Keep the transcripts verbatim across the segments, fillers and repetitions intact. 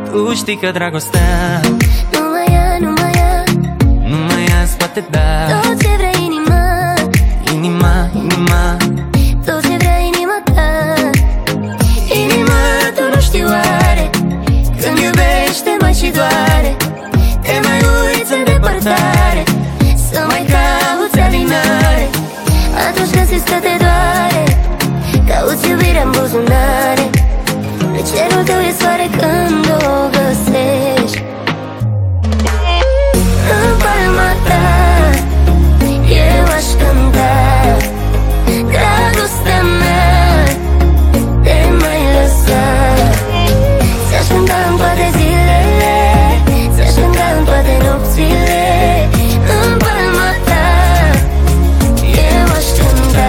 Tu știi că dragostea nu mai ia, nu mai ia, nu mai ia-ți poate da tot ce vrea inima, inima, inima, tot ce vrea inima ta. Inima, tu nu știi oare, când iubește mai și doare, te mai uiți în depărtare, să mai cauți alinare. Atunci când simți că te doare, cauți iubirea în buzunare. Pe cerul tău e soare când o găsești. În palma ta eu aș cânta dragostea mea, te mai lăsa. Ți-aș cânta în toate zilele, ți-aș cânta în toate nopțile. În palma ta eu aș cânta.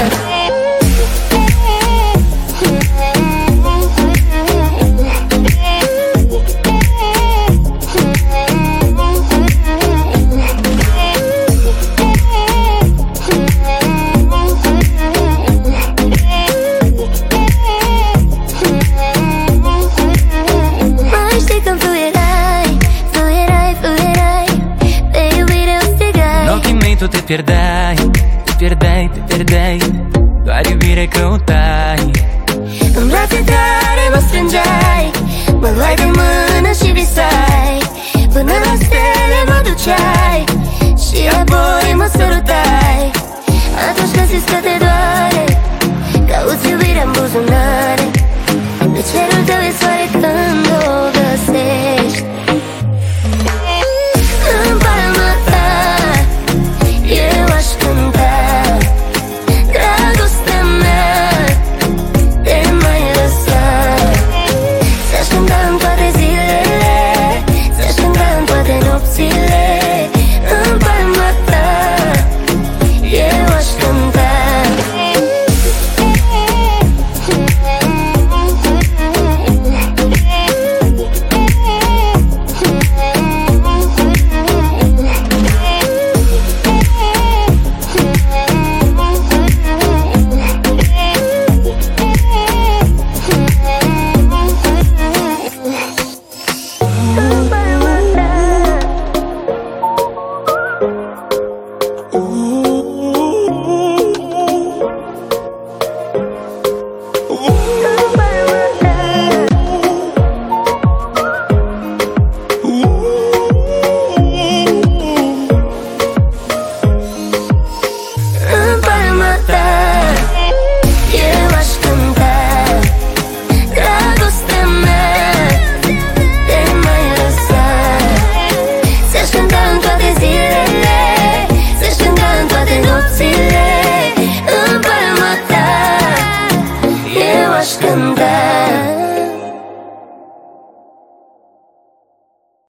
Tu te pierdeai, te pierdeai, te pierdeai, doar iubire căutai. În brațe tare mă strângeai, mă luai de mână și visai, până la stele mă duceai și apoi mă sărutai. Atunci când simți că te